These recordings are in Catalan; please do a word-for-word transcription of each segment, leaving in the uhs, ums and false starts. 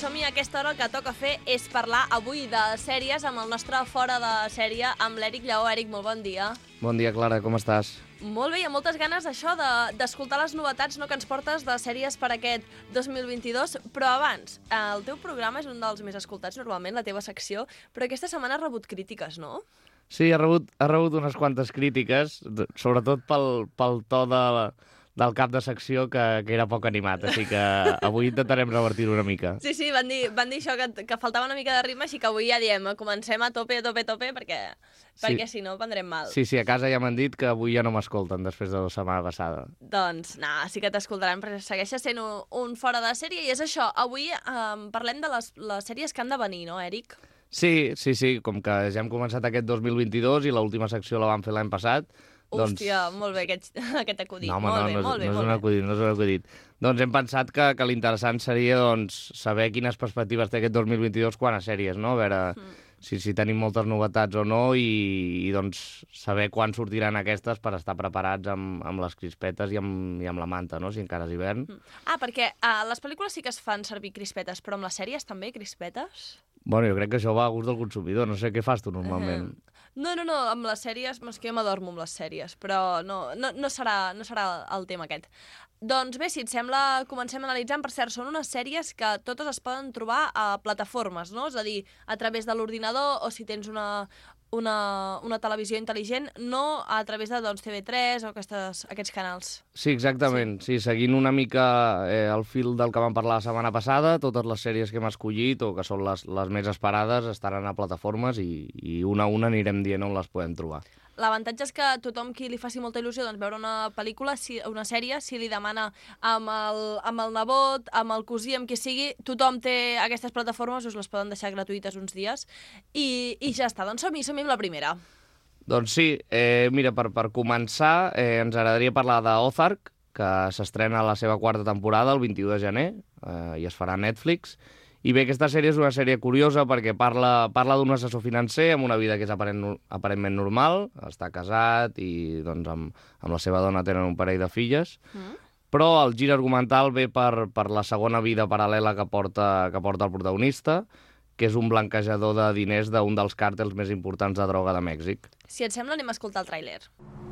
som-hi a aquesta hora. El que toca fer és parlar avui de sèries amb el nostre Fora de Sèrie, amb l'Eric Lleó. Eric, molt bon dia. Bon dia, Clara, com estàs? Molt bé, hi ha moltes ganes d'això, d'escoltar les novetats no, que ens portes de sèries per aquest dos mil vint-i-dos, però abans, el teu programa és un dels més escoltats normalment, la teva secció, però aquesta setmana ha rebut crítiques, no? Sí, ha rebut, ha rebut unes quantes crítiques, sobretot pel, pel to de, del cap de secció, que, que era poc animat, així que avui intentarem revertir-ho una mica. Sí, sí, van dir, van dir això, que, que faltava una mica de ritme, així que avui ja diem, comencem a tope, a tope, a tope, perquè, sí. perquè si no prendrem mal. Sí, sí, a casa ja m'han dit que avui ja no m'escolten després de la setmana passada. Doncs, no, sí que t'escoltaran, però segueix sent un, un fora de sèrie, i és això, avui um, parlem de les, les sèries que han de venir, no, Eric? Sí, sí, sí, com que ja hem començat aquest dos mil vint-i-dos i l'última secció la vam fer l'any passat. Doncs... Hòstia, molt bé aquest, aquest acudit. No, home, molt no, bé, no, molt bé, no és molt un bé. acudit, no és un acudit. Doncs hem pensat que, que l'interessant seria doncs, saber quines perspectives té aquest dos mil vint-i-dos quant a sèries, no? A veure mm. si, si tenim moltes novetats o no i, i doncs, saber quan sortiran aquestes per estar preparats amb, amb les crispetes i amb, i amb la manta, no? Si encara és hivern. Mm. Ah, perquè a les pel·lícules sí que es fan servir crispetes, però amb les sèries també, crispetes? Bueno, jo crec que això va a gust del consumidor. No sé què fas tu normalment. Uh, no, no, no, amb les sèries, és que jo m'adormo amb les sèries, però no, no, no, serà, no serà el tema aquest. Doncs bé, si et sembla, comencem analitzant. Per cert, són unes sèries que totes es poden trobar a plataformes, no? És a dir, a través de l'ordinador o si tens una, una, una televisió intel·ligent, no a través de doncs, T V tres o aquestes, aquests canals. Sí, exactament. Sí. sí, seguint una mica eh, el fil del que vam parlar la setmana passada, totes les sèries que hem escollit o que són les, les més esperades estaran a plataformes i, i una a una anirem dient on les podem trobar. L'avantatge és que tothom qui li faci molta il·lusió doncs, veure una pel·lícula, si, una sèrie, si li demana amb el, amb el nebot, amb el cosí, amb qui sigui, tothom té aquestes plataformes, us les poden deixar gratuïtes uns dies, i, i ja està. Doncs som-hi, som-hi amb la primera. Doncs sí, eh, mira, per, per començar, eh, ens agradaria parlar d'Ozark, que s'estrena la seva quarta temporada el vint-i-u de gener, eh, i es farà a Netflix. I bé, aquesta sèrie és una sèrie curiosa perquè parla, parla d'un assessor financer amb una vida que és aparent, aparentment normal, està casat i doncs, amb, amb la seva dona tenen un parell de filles, mm. però el gir argumental ve per, per la segona vida paral·lela que porta, que porta el protagonista, que és un blanquejador de diners d'un dels càrtels més importants de droga de Mèxic. Si et sembla, anem a escoltar el tràiler.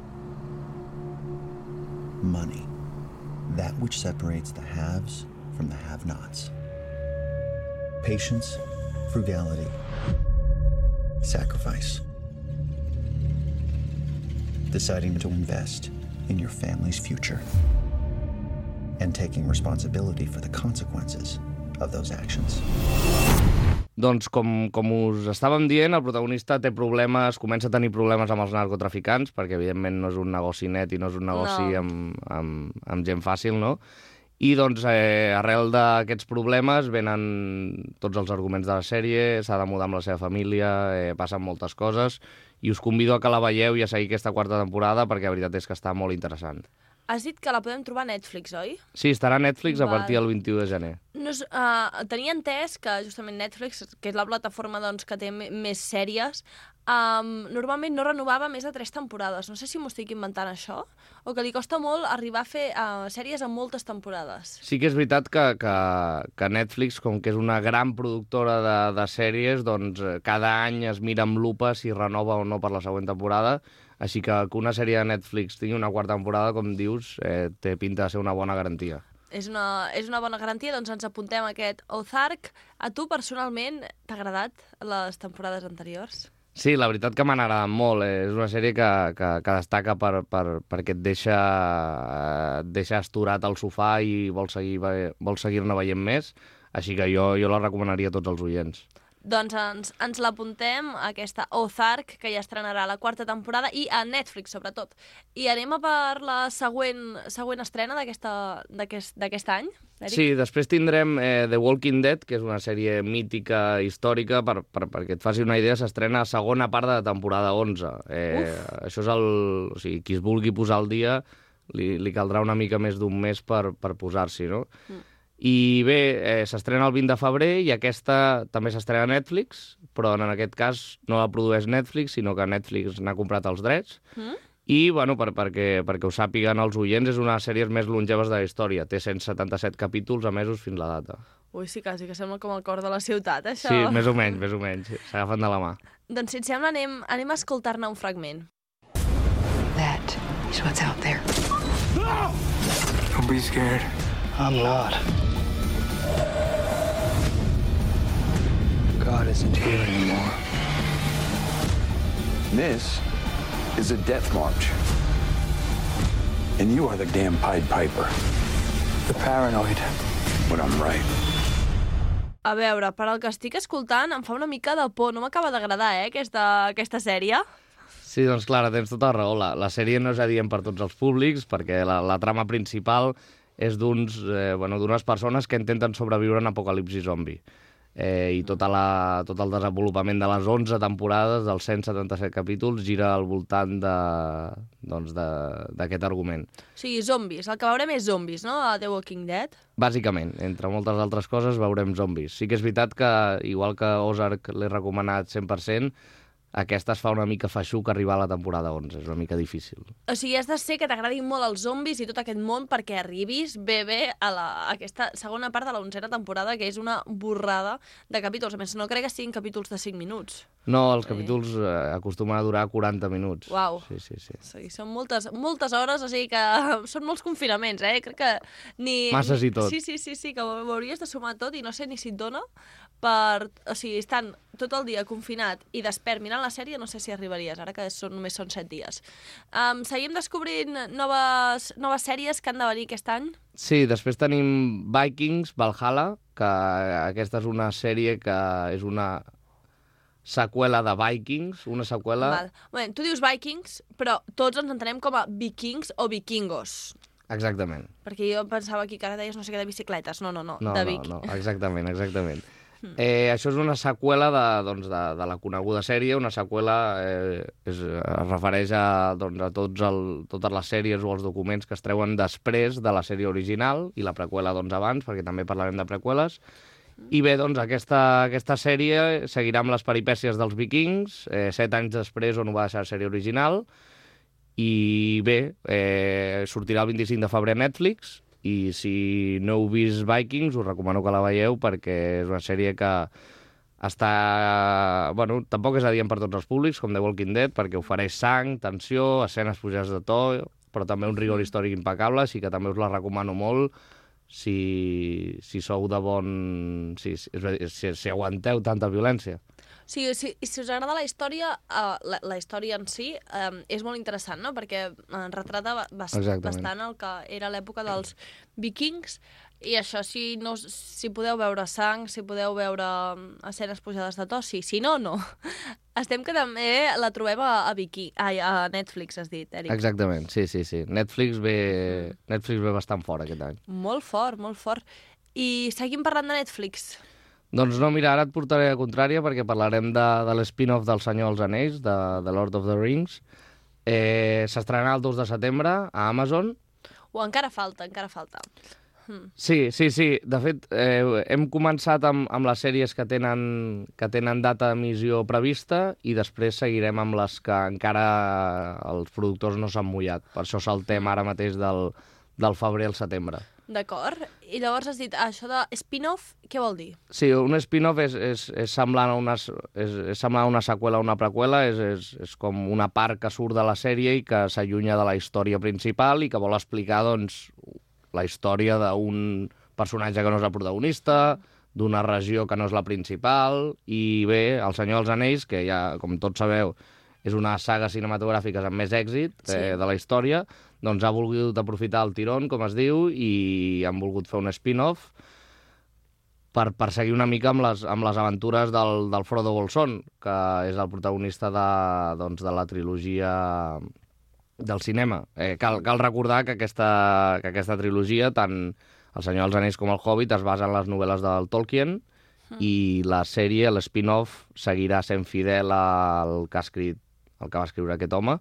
Money, that which separates the haves from the have-nots. Patience, frugality, sacrifice. Deciding to invest in your family's future and taking responsibility for the consequences of those actions. Doncs, com, com us estàvem dient, el protagonista té problemes, comença a tenir problemes amb els narcotraficants, perquè evidentment no és un negoci net i no és un negoci no. amb, amb, amb gent fàcil, no? I doncs, eh, arrel d'aquests problemes venen tots els arguments de la sèrie, s'ha de mudar amb la seva família, eh, passen moltes coses, i us convido a que la veieu i a seguir aquesta quarta temporada, perquè la veritat és que està molt interessant. Has dit que la podem trobar a Netflix, oi? Sí, estarà a Netflix Val. a partir del vint-i-u de gener. No és, uh, tenia entès que justament Netflix, que és la plataforma doncs, que té més sèries, um, normalment no renovava més de tres temporades. No sé si m'ho estic inventant això, o que li costa molt arribar a fer uh, sèries amb moltes temporades. Sí que és veritat que, que, que Netflix, com que és una gran productora de, de sèries, doncs cada any es mira amb lupa si renova o no per la següent temporada. Així que que una sèrie de Netflix tingui una quarta temporada, com dius, eh, té pinta de ser una bona garantia. És una, és una bona garantia, doncs ens apuntem a aquest Ozark. A tu, personalment, t'ha agradat les temporades anteriors? Sí, la veritat que m'han agradat molt. Eh? És una sèrie que, que, que destaca per, per, perquè et deixa, eh, et deixa esturat al sofà i vols seguir, vols seguir-ne veient més. Així que jo, jo la recomanaria a tots els oients. Doncs ens, ens l'apuntem, aquesta Ozark, que ja estrenarà la quarta temporada, i a Netflix, sobretot. I anem a per la següent, següent estrena d'aquest any, Eric? Sí, després tindrem eh, The Walking Dead, que és una sèrie mítica, històrica, per, per, perquè et faci una idea, s'estrena a segona part de la temporada onze. Eh, això és el... O sigui, qui es vulgui posar al dia, li, li caldrà una mica més d'un mes per, per posar-s'hi, no? Mm. I bé, eh, s'estrena el vint de febrer i aquesta també s'estrena a Netflix, però en aquest cas no la produeix Netflix, sinó que Netflix n'ha comprat els drets. Mm. I, bueno, per, perquè, perquè ho sàpiguen els oients, és una de les sèries més longeves de la història. Té cent setanta-set capítols emesos fins la data. Ui, sí, quasi que sembla com el cor de la ciutat, això. Sí, més o menys, més o menys. S'agafen de la mà. Doncs si et sembla, anem, anem a escoltar-ne un fragment. That is what's out there. Don't be scared. I'm not. God isn't here anymore. This is a death march. And you are the damn Pied Piper. The paranoid. When I'm right. A veure, per al que estic escoltant em fa una mica de por. No m'acaba d'agradar, eh, aquesta, aquesta sèrie. Sí, doncs Clara, tens tota raó. La, la sèrie no és adient per tots els públics, perquè la, la trama principal és d'uns, eh, bueno, d'unes persones que intenten sobreviure en apocalipsi zombi. Eh, I tota la, tot el desenvolupament de les onze temporades, dels cent setanta-set capítols, gira al voltant d'aquest doncs de, argument. O sigui, zombis. El que veurem és zombis, no?, a The Walking Dead. Bàsicament, entre moltes altres coses, veurem zombis. Sí que és veritat que, igual que Ozark l'he recomanat cent per cent, aquesta es fa una mica feixuc arribar a la temporada onze, és una mica difícil. O sigui, has de ser que t'agradin molt els zombis i tot aquest món perquè arribis bé bé a, la, a aquesta segona part de la onzena temporada, que és una borrada de capítols. A més, no crec que siguin capítols de cinc minuts. No, els capítols eh, acostumen a durar quaranta minuts. Uau. Sí, sí, sí. O sigui, són moltes, moltes hores, o sigui que són molts confinaments, eh? Crec que ni... Masses i tot. Sí, sí, sí, sí, que ho hauries de sumar tot i no sé ni si et dona per... O sigui, estan tot el dia confinat i despert mirant la sèrie, no sé si arribaries, ara que són, només són set dies. Um, seguim descobrint noves, noves sèries que han de venir aquest any? Sí, després tenim Vikings, Valhalla, que aquesta és una sèrie que és una seqüela de Vikings, una seqüela... Val. Bé, tu dius Vikings, però tots ens entenem com a vikings o vikingos. Exactament. Perquè jo pensava aquí que ara deies no sé què de bicicletes. No, no, no, No, de no, vikings. no, exactament, exactament. Eh, això és una seqüela de, doncs, de, de la coneguda sèrie. Una seqüela eh, és, es refereix a, doncs, a tots el, totes les sèries o els documents que es treuen després de la sèrie original i la preqüela doncs, abans, perquè també parlarem de preqüeles. I bé, doncs, aquesta, aquesta sèrie seguirà amb les peripècies dels vikings, eh, set anys després on ho va deixar la sèrie original, i bé, eh, sortirà el vint-i-cinc de febrer a Netflix, i si no heu vist Vikings us recomano que la veieu perquè és una sèrie que està... Bueno, tampoc és adient per tots els públics, com The Walking Dead, perquè ofereix sang, tensió, escenes pujades de to, però també un rigor històric impecable, així que també us la recomano molt si, si sou de bon... Si, si, si aguanteu tanta violència. Sí, si, si us agrada la història, uh, la, la història en si um, és molt interessant, no? Perquè uh, retrata bast Exactament. bastant el que era l'època dels vikings, i això, si, no, si podeu veure sang, si podeu veure um, escenes pujades de to, sí, si no, no. Estem que també la trobem a, a, Viki, a, a Netflix, has dit, Eric. Exactament, sí, sí, sí. Netflix ve, Netflix ve bastant fort aquest any. Molt fort, molt fort. I seguim parlant de Netflix. Doncs no, mira, ara et portaré a contrària perquè parlarem de, de l'spin-off del Senyor dels Anells, de, de Lord of the Rings. Eh, S'estrenarà el dos de setembre a Amazon. O encara falta, encara falta. Hmm. Sí, sí, sí. De fet, eh, hem començat amb, amb les sèries que tenen, que tenen data d'emissió prevista i després seguirem amb les que encara els productors no s'han mullat. Per això saltem ara mateix del, del febrer al setembre. D'acord. I llavors has dit, això de spin-off, què vol dir? Sí, un spin-off és, és, és, semblant a una, és, és semblant a una seqüela o una preqüela, és, és, és com una part que surt de la sèrie i que s'allunya de la història principal i que vol explicar, doncs, la història d'un personatge que no és el protagonista, d'una regió que no és la principal, i bé, El Senyor dels Anells, que ja, com tots sabeu, és una saga cinematogràfica amb més èxit eh, sí. de la història, doncs ha volgut aprofitar el tirón, com es diu, i han volgut fer un spin-off per, per seguir una mica amb les, amb les aventures del, del Frodo Bolsón, que és el protagonista de, doncs, de la trilogia del cinema. Eh, cal, cal recordar que aquesta, que aquesta trilogia, tant El Senyor dels Anells com El Hobbit, es basa en les novel·les del Tolkien, mm. i la sèrie, l'spin-off, seguirà sent fidel al que ha escrit, el que va escriure aquest home.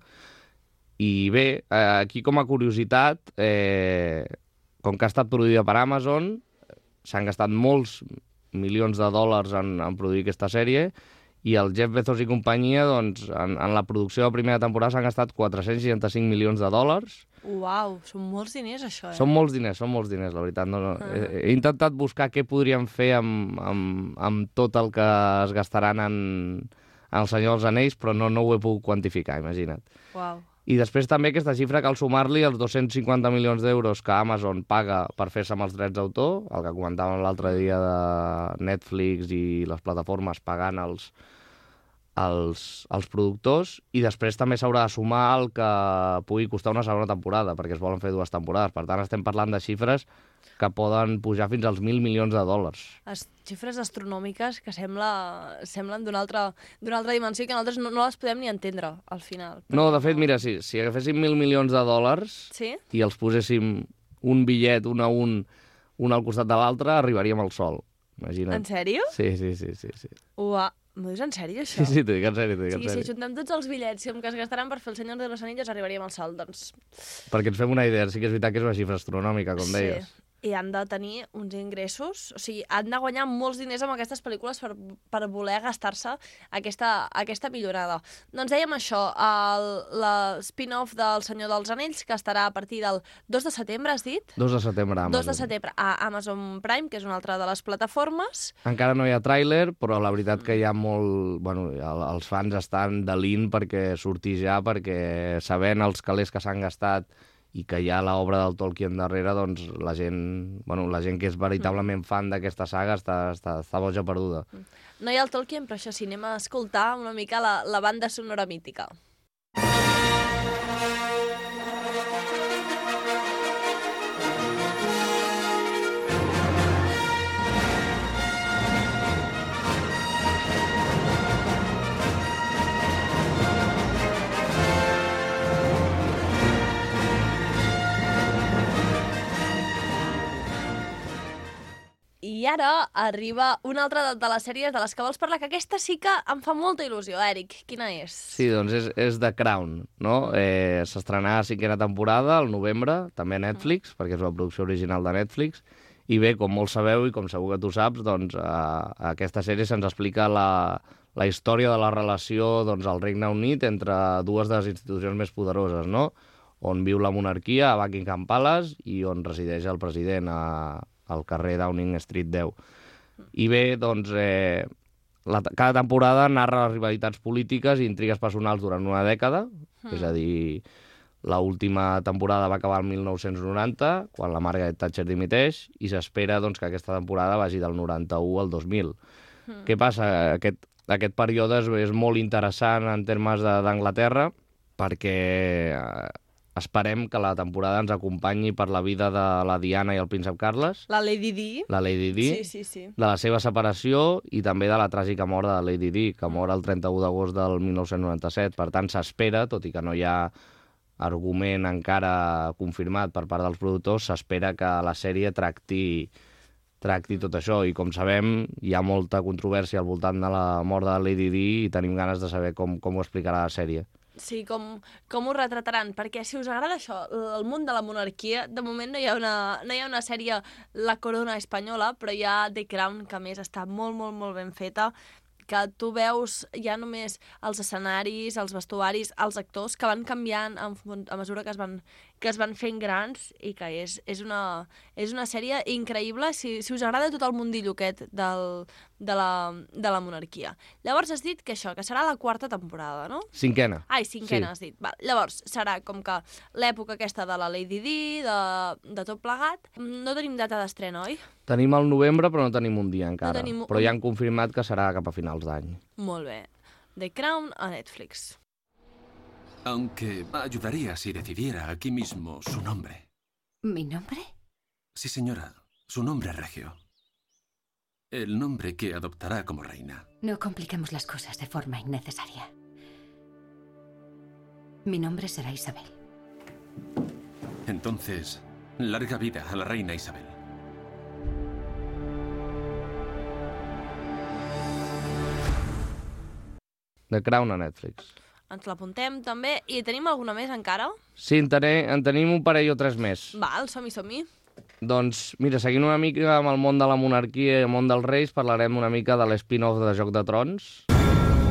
I bé, eh, aquí com a curiositat, eh, com que ha estat produïda per Amazon, s'han gastat molts milions de dòlars en, en produir aquesta sèrie i el Jeff Bezos i companyia, doncs, en, en la producció de la primera temporada s'han gastat quatre-cents seixanta-cinc milions de dòlars. Uau, són molts diners, això, eh? Són molts diners, són molts diners, la veritat. No, no. Ah. He, he intentat buscar què podríem fer amb, amb, amb tot el que es gastaran en, en El Senyor dels Anells, però no, no ho he pogut quantificar, imagina't. Uau. I després també aquesta xifra cal sumar-li els dos-cents cinquanta milions d'euros que Amazon paga per fer-se amb els drets d'autor, el que comentàvem l'altre dia de Netflix i les plataformes pagant els, els, els productors, i després també s'haurà de sumar el que pugui costar una segona temporada, perquè es volen fer dues temporades. Per tant, estem parlant de xifres que poden pujar fins als mil milions de dòlars. Les xifres astronòmiques que sembla, semblen d'una altra, d'una altra dimensió que nosaltres no, no les podem ni entendre, al final. No, de fet, mira, si, si agaféssim mil milions de dòlars sí? i els poséssim un bitllet, un a un, un al costat de l'altre, arribaríem al sol. Imagina't. En sèrio? Sí, sí, sí. sí, sí. Uau, m'ho dius en sèrio, això? Sí, sí, t'ho dic en sèrio, t'ho dic en sí, sèrio. si juntem tots els bitllets que es gastaran per fer el Senyor de los Anillos arribaríem al sol, doncs... Perquè ens fem una idea, sí que és veritat que és una xifra astronòmica, com sí. deies. I han de tenir uns ingressos, o sigui, han de guanyar molts diners amb aquestes pel·lícules per, per voler gastar-se aquesta, aquesta millorada. Doncs dèiem això, el, la spin-off del Senyor dels Anells, que estarà a partir del dos de setembre, has dit? dos de setembre a Amazon. dos de setembre a Amazon Prime, que és una altra de les plataformes. Encara no hi ha tràiler, però la veritat que hi ha molt... Bueno, els fans estan delint perquè surti ja, perquè sabent els calés que s'han gastat i que hi ha l'obra del Tolkien darrere, doncs la gent, bueno, la gent que és veritablement fan d'aquesta saga està, està, està boja perduda. No hi ha el Tolkien, però això sí, anem a escoltar una mica la, la banda sonora mítica. I ara arriba una altra de, de les sèries de les que vols parlar, que aquesta sí que em fa molta il·lusió. Eric, quina és? Sí, doncs és, és The Crown, no? Eh, S'estrenarà la cinquena temporada al novembre, també a Netflix, mm. perquè és una producció original de Netflix. I bé, com molts sabeu i com segur que tu saps, doncs a, a aquesta sèrie se'ns explica la, la història de la relació doncs, al Regne Unit entre dues de les institucions més poderoses, no? On viu la monarquia, a Buckingham Palace, i on resideix el president, a al carrer Downing Street deu. I bé, doncs, eh, la, cada temporada narra les rivalitats polítiques i intrigues personals durant una dècada, mm. és a dir, l'última temporada va acabar el mil nou-cents noranta, quan la Margaret Thatcher dimiteix, i s'espera doncs, que aquesta temporada vagi del noranta-u al dos mil. Mm. Què passa? Aquest, aquest període és, és molt interessant en termes d'Anglaterra, perquè eh, esperem que la temporada ens acompanyi per la vida de la Diana i el príncep Carles. La Lady Di. La Lady Di. Sí, sí, sí. De la seva separació i també de la tràgica mort de la Lady Di, que mor el trenta-u d'agost del mil nou-cents noranta-set. Per tant, s'espera, tot i que no hi ha argument encara confirmat per part dels productors, s'espera que la sèrie tracti, tracti tot això. I com sabem, hi ha molta controvèrsia al voltant de la mort de la Lady Di i tenim ganes de saber com, com ho explicarà la sèrie. Sí, com, com ho retrataran, perquè si us agrada això, el món de la monarquia, de moment no hi ha una, no hi ha una sèrie La Corona espanyola, però hi ha The Crown, que a més està molt, molt, molt ben feta, que tu veus ja només els escenaris, els vestuaris, els actors, que van canviant a, a mesura que es van, que es van fent grans, i que és, és, una, és una sèrie increïble si, si us agrada tot el mundillo aquest del, de, la, de la monarquia. Llavors has dit que això, que serà la quarta temporada, no? Cinquena. Ai, cinquena, sí. Has dit. Val. Llavors, serà com que l'època aquesta de la Lady Di, de, de tot plegat. No tenim data d'estrena, oi? Tenim el novembre, però no tenim un dia encara. No tenim... Però ja han confirmat que serà cap a finals d'any. Molt bé. The Crown a Netflix. Aunque ayudaría si decidiera aquí mismo su nombre. ¿Mi nombre? Sí, señora. Su nombre regio. El nombre que adoptará como reina. No compliquemos las cosas de forma innecesaria. Mi nombre será Isabel. Entonces, larga vida a la reina Isabel. The Crown a Netflix. Ens l'apuntem també. I tenim alguna més encara? Sí, en, tene, en tenim un parell o tres més. Val, som-hi, som-hi. Doncs, mira, seguint una mica amb el món de la monarquia i el món dels reis, parlarem una mica de l'spin-off de Joc de Trons.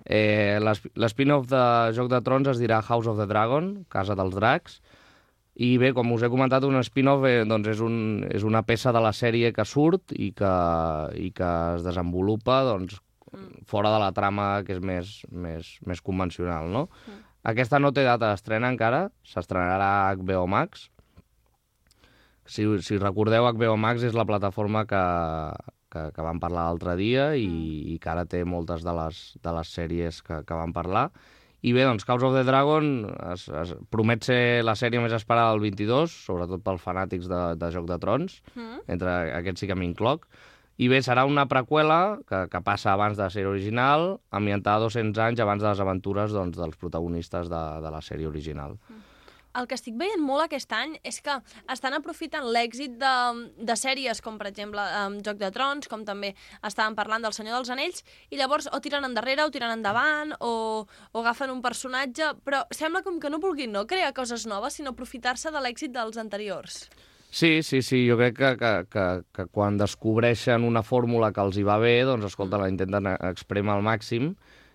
Eh, l'esp- L'spin-off de Joc de Trons es dirà House of the Dragon, Casa dels Dracs, i bé, com us he comentat, un spin-off eh, doncs és, un, és una peça de la sèrie que surt i que, i que es desenvolupa doncs, mm. fora de la trama que és més, més, més convencional, no? Mm. Aquesta no té data d'estrena encara, s'estrenarà a H B O Max. Si, si recordeu, H B O Max és la plataforma que, que, que vam parlar l'altre dia i, mm. i que ara té moltes de les, de les sèries que, que vam parlar. I bé, doncs, House of the Dragon es, es, promet ser la sèrie més esperada del vint-i-dos, sobretot pels fanàtics de, de Joc de Trons, mm. entre aquests sí que m'incloc. I bé, serà una preqüela que, que passa abans de la sèrie original, ambientada dos-cents anys abans de les aventures doncs, dels protagonistes de, de la sèrie original. Mm. El que estic veient molt aquest any és que estan aprofitant l'èxit de, de sèries com, per exemple, um, Joc de Trons, com també estàvem parlant del Senyor dels Anells, i llavors o tiren endarrere o tiren endavant o, o agafen un personatge, però sembla com que no vulguin no crear coses noves, sinó aprofitar-se de l'èxit dels anteriors. Sí, sí, sí, jo crec que, que, que, que quan descobreixen una fórmula que els hi va bé, doncs, escolta, la intenten exprémer al màxim,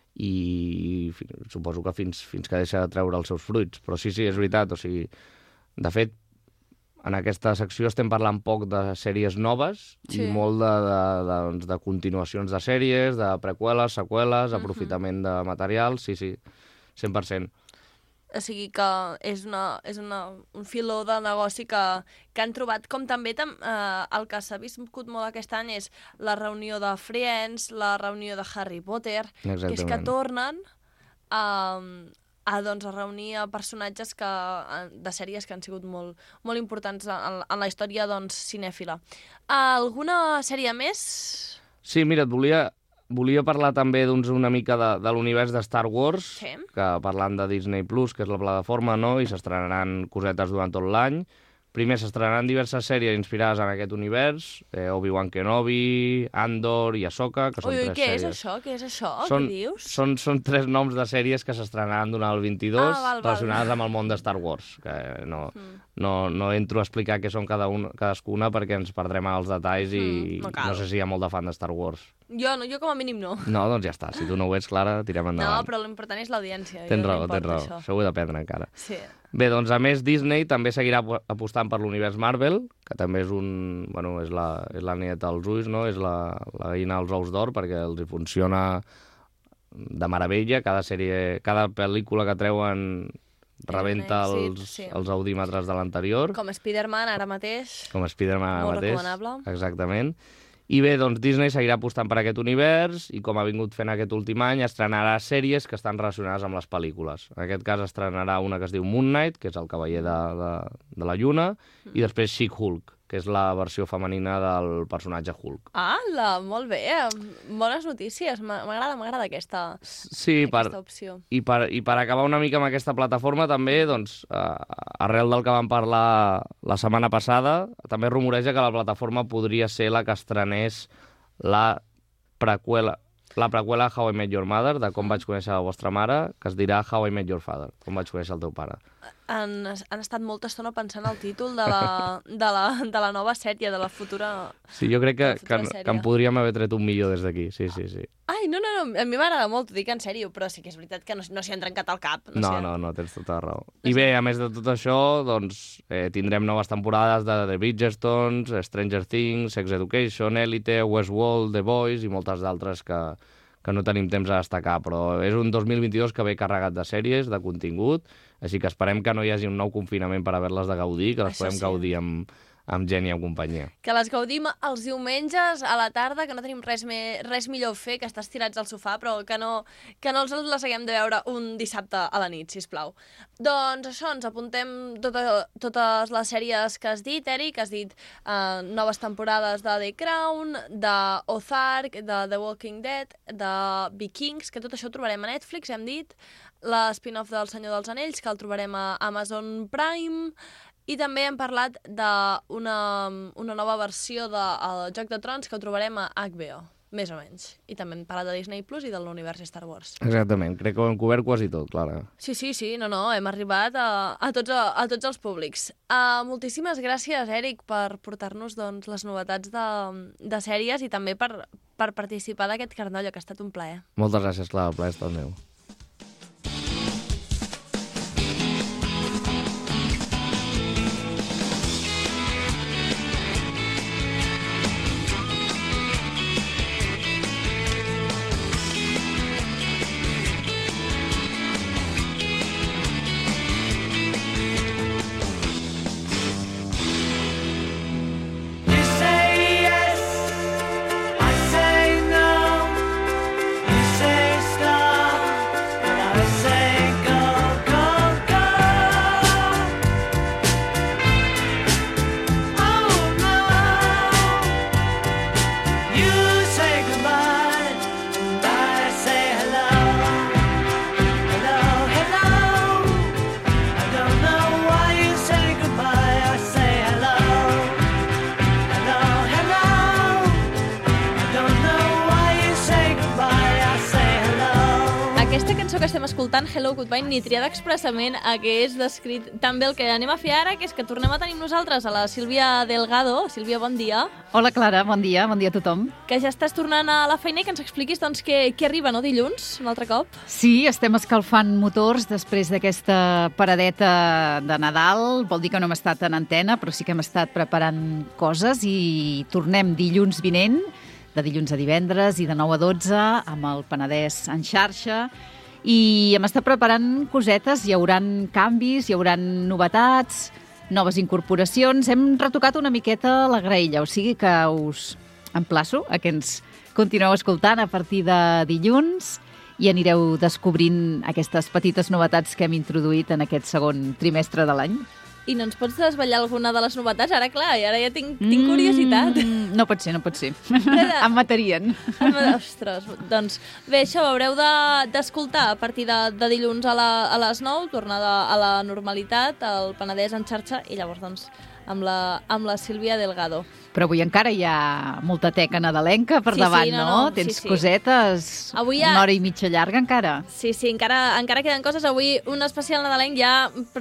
i suposo que fins, fins que deixa de treure els seus fruits. Però sí, sí, és veritat. O sigui, de fet, en aquesta secció estem parlant poc de sèries noves sí. i molt de, de, de, doncs, de continuacions de sèries, de preqüeles, seqüeles, aprofitament uh-huh. de material, sí, sí, cent per cent. O sigui que és, una, és una, un filó de negoci que, que han trobat. Com també tam, eh, el que s'ha viscut molt aquest any és la reunió de Friends, la reunió de Harry Potter, Exactament. que és que tornen a, a, doncs, a reunir a personatges que, de sèries que han sigut molt, molt importants en, en la història doncs, cinèfila. Alguna sèrie més? Sí, mira, et volia... Volia parlar també doncs, una mica de, de l'univers de Star Wars, sí. que parlant de Disney Plus, que és la plataforma, no? I s'estrenaran cosetes durant tot l'any. Primer s'estrenaran diverses sèries inspirades en aquest univers, eh, Obi-Wan Kenobi, Andor i Ahsoka, que són ui, ui, tres què sèries. Què és això? Què és això? Són, què dius? Són, són tres noms de sèries que s'estrenaran durant el vint-i-dos ah, val, relacionades val. amb el món de Star Wars. Que no, mm. no, no entro a explicar què són cada un, cadascuna perquè ens perdrem als detalls i mm, no, no sé si hi ha molt de fan de Star Wars. Jo, no, jo com a mínim no. No, doncs ja està. Si tu no ho ets, Clara, tirem endavant. No, però l'important és l'audiència. Tens raó, tens raó. Això. això ho he d'aprendre encara. Sí. Bé, doncs a més Disney també seguirà apostant per l'univers Marvel, que també és un... Bueno, és la, és la neta als ulls, no? És la, la gallina als ous d'or, perquè els hi funciona de meravella. Cada sèrie, cada pel·lícula que treuen rebenta els, sí. els audímetres de l'anterior. Com Spider-Man ara mateix. Com Spider-Man ara Molt mateix. Molt recomanable. Exactament. I bé, doncs Disney seguirà apostant per aquest univers i, com ha vingut fent aquest últim any, estrenarà sèries que estan relacionades amb les pel·lícules. En aquest cas estrenarà una que es diu Moon Knight, que és el cavaller de, de, de la lluna, mm. i després She-Hulk, que és la versió femenina del personatge Hulk. Ah, la, molt bé. Bones notícies. M'agrada, m'agrada aquesta, sí, aquesta per, opció. I per, I per acabar una mica amb aquesta plataforma, també, doncs, eh, arrel del que vam parlar la setmana passada, també rumoreja que la plataforma podria ser la que estrenés la preqüela, la preqüela How I Met Your Mother, de com vaig conèixer la vostra mare, que es dirà How I Met Your Father, com vaig conèixer el teu pare. Han, han estat molta estona pensant el títol de la, de la, de la nova sèrie, de la futura Sí, jo crec que, que, que en podríem haver tret un millor des d'aquí, sí, sí, sí. Ai, no, no, no, a mi m'agrada molt, t'ho dic en sèrio, però sí que és veritat que no, no s'hi han trencat al cap. No, no, sé. no, no, tens tota la raó. I bé, a més de tot això, doncs, eh, tindrem noves temporades de The Bridgertons, Stranger Things, Sex Education, Elite, Westworld, The Boys i moltes d'altres que, que no tenim temps a destacar, però és un dos mil vint-i-dos que ve carregat de sèries, de contingut, així que esperem que no hi hagi un nou confinament per haver-les de gaudir, que les Això podem sí. gaudir amb, amb gent i amb companyia. Que les gaudim els diumenges a la tarda, que no tenim res, me, res millor a fer que estar estirats al sofà, però que no, que no els les haguem de veure un dissabte a la nit, sisplau. Doncs això, ens apuntem tota, totes les sèries que has dit, Eric, has dit uh, noves temporades de The Crown, de Ozark, de The Walking Dead, de Vikings, que tot això ho trobarem a Netflix, hem dit, la spin-off del Senyor dels Anells, que el trobarem a Amazon Prime, i també hem parlat d'una una nova versió del de Joc de Trons que ho trobarem a H B O. més o menys. I també hem parlat de Disney Plus i de l'univers Star Wars. Exactament, crec que ho hem cobert quasi tot, Clara. Sí, sí, sí, no, no, hem arribat a, a, tots, a, a tots els públics. Uh, moltíssimes gràcies, Eric, per portar-nos doncs, les novetats de, de sèries i també per, per participar d'aquest Carnollo, que ha estat un plaer. Moltes gràcies, Clara, el plaer és tot meu. Que estem escoltant, Hello Goodbye, ni triada expressament hagués descrit tan bé el que anem a fer ara, que és que tornem a tenir nosaltres a la Sílvia Delgado. Sílvia, bon dia. Hola, Clara, bon dia, bon dia a tothom. Que ja estàs tornant a la feina i que ens expliquis doncs, què, què arriba, no, dilluns, un altre cop? Sí, estem escalfant motors després d'aquesta paradeta de Nadal. Vol dir que no hem estat en antena, però sí que hem estat preparant coses i tornem dilluns vinent, de dilluns a divendres i de nou a dotze, amb el Penedès en xarxa. I hem estat preparant cosetes, hi hauran canvis, hi hauran novetats, noves incorporacions. Hem retocat una miqueta la graella, o sigui que us emplaço a que ens continueu escoltant a partir de dilluns i anireu descobrint aquestes petites novetats que hem introduït en aquest segon trimestre de l'any. I no ens pots desvetllar alguna de les novetats? Ara, clar, ara ja tinc, tinc mm, curiositat. No pot ser, no pot ser. Em matarien. Ostres, doncs bé, això ho haureu d'escoltar de, a partir de, de dilluns a, la, a les nou, tornada a la normalitat, al Penedès en xarxa, i llavors, doncs, amb la, amb la Sílvia Delgado. Però avui encara hi ha molta teca nadalenca per sí, davant, sí, no? no? no? Tens sí, sí. cosetes, avui ha... una hora i mitja llarga encara. Sí, sí, encara, encara queden coses. Avui un especial nadalenc ja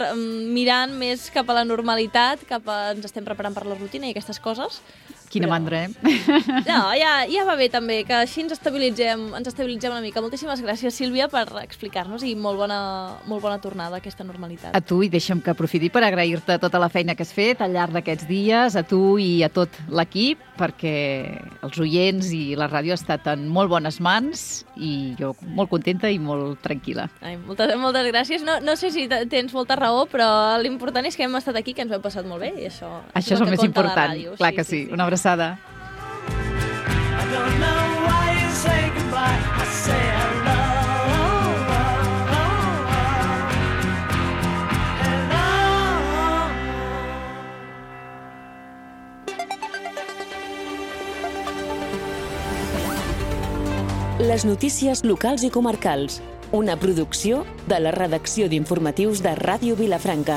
mirant més cap a la normalitat, cap a ens estem preparant per la rutina i aquestes coses. Quina però... mandra, eh? No, ja, ja va bé també, que així ens estabilitzem, ens estabilitzem una mica. Moltíssimes gràcies, Sílvia, per explicar-nos i molt bona, molt bona tornada a aquesta normalitat. A tu, i deixa'm que aprofiti per agrair-te tota la feina que has fet al llarg d'aquests dies, a tu i a tot l'equip, perquè els oients i la ràdio ha estat en molt bones mans i jo molt contenta i molt tranquil·la. Ai, moltes, moltes gràcies. No, no sé si tens molta raó, però l'important és que hem estat aquí, que ens ho hem passat molt bé i això, això és el, el més important. Clar sí, que sí, sí, sí. Una abraçada. I don't know why you say goodbye, I say hello. Les notícies locals i comarcals. Una producció de la redacció d'informatius de Ràdio Vilafranca.